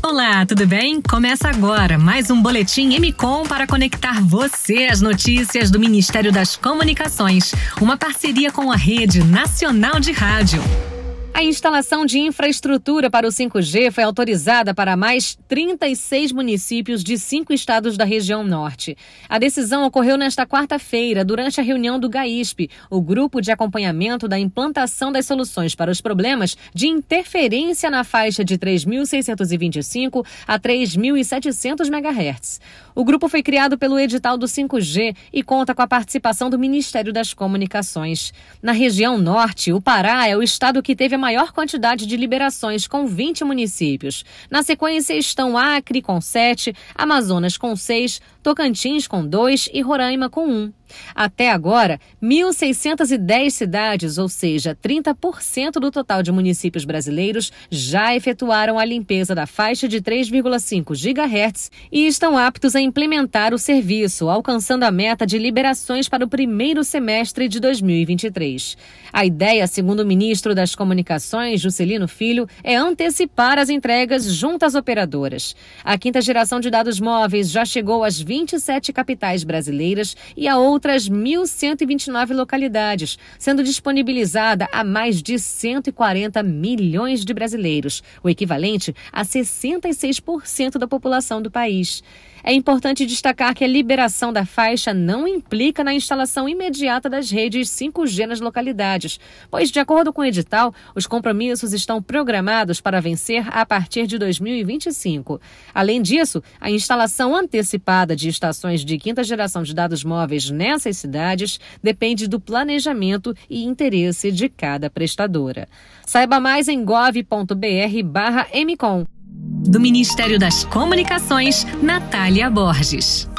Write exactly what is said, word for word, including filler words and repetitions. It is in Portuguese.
Olá, tudo bem? Começa agora mais um Boletim M Com para conectar você às notícias do Ministério das Comunicações, uma parceria com a Rede Nacional de Rádio. A instalação de infraestrutura para o cinco G foi autorizada para mais trinta e seis municípios de cinco estados da região norte. A decisão ocorreu nesta quarta-feira, durante a reunião do GAISP, o Grupo de Acompanhamento da Implantação das Soluções para os Problemas de Interferência na faixa de três mil seiscentos e vinte e cinco a três mil e setecentos megahertz. O grupo foi criado pelo edital do cinco G e conta com a participação do Ministério das Comunicações. Na região norte, o Pará é o estado que teve a maior quantidade de liberações, com vinte municípios. Na sequência estão Acre, com sete, Amazonas, com seis, Tocantins, com dois e Roraima, com um. Até agora, mil seiscentas e dez cidades, ou seja, trinta por cento do total de municípios brasileiros, já efetuaram a limpeza da faixa de três vírgula cinco gigahertz e estão aptos a implementar o serviço, alcançando a meta de liberações para o primeiro semestre de dois mil e vinte e três. A ideia, segundo o ministro das Comunicações, Juscelino Filho, é antecipar as entregas junto às operadoras. A quinta geração de dados móveis já chegou às vinte e sete capitais brasileiras e a outras outras mil cento e vinte e nove localidades, sendo disponibilizada a mais de cento e quarenta milhões de brasileiros, o equivalente a sessenta e seis por cento da população do país. É importante destacar que a liberação da faixa não implica na instalação imediata das redes cinco G nas localidades, pois, de acordo com o edital, os compromissos estão programados para vencer a partir de dois mil e vinte e cinco. Além disso, a instalação antecipada de estações de quinta geração de dados móveis nessas cidades depende do planejamento e interesse de cada prestadora. Saiba mais em gov ponto br barra M Com. Do Ministério das Comunicações, Natália Borges.